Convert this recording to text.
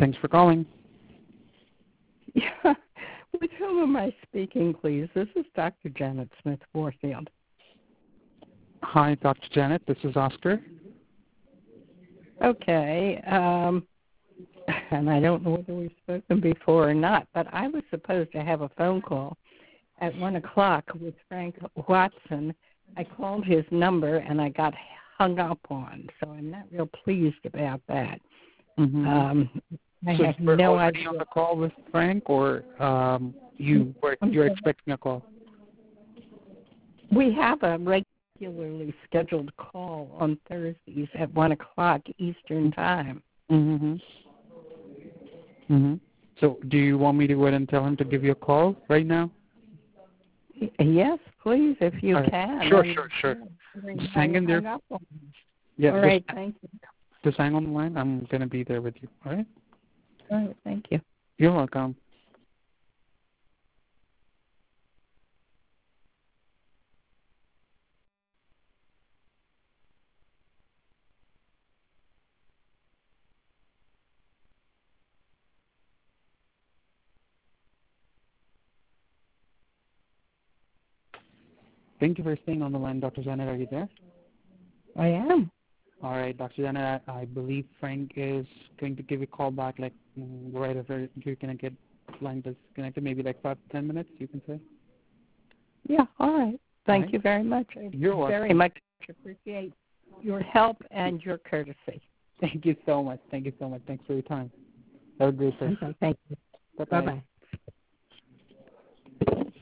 Thanks for calling. Yeah. With whom am I speaking, please? This is Dr. Janet Smith Warfield. Hi, Dr. Janet. This is Oscar. Okay. And I don't know whether we've spoken before or not, but I was supposed to have a phone call at 1 o'clock with Frank Watson. I called his number and I got hung up on, so I'm not real pleased about that. Mm-hmm. I So have you were no already idea. on the call with Frank, or you're expecting a call? We have a regularly scheduled call on Thursdays at 1 o'clock Eastern Time. Mm-hmm. Mm-hmm. So do you want me to go ahead and tell him to give you a call right now? Yes, please, if you right. can. Sure. Just hang in there. Yeah, all right, thank you. Just hang on the line. I'm going to be there with you, all right? All right, thank you. You're welcome. Thank you for staying on the line, Dr. Janet. Are you there? I am. All right, Dr. Janet, I believe Frank is going to give you a call back right after you're going to get line disconnected, maybe 5 to 10 minutes, you can say? Yeah, all right. Thank you very much. You're welcome. Very much appreciate your help and your courtesy. Thank you so much. Thanks for your time. Have a great day. Okay, thank you. Bye-bye. Bye-bye.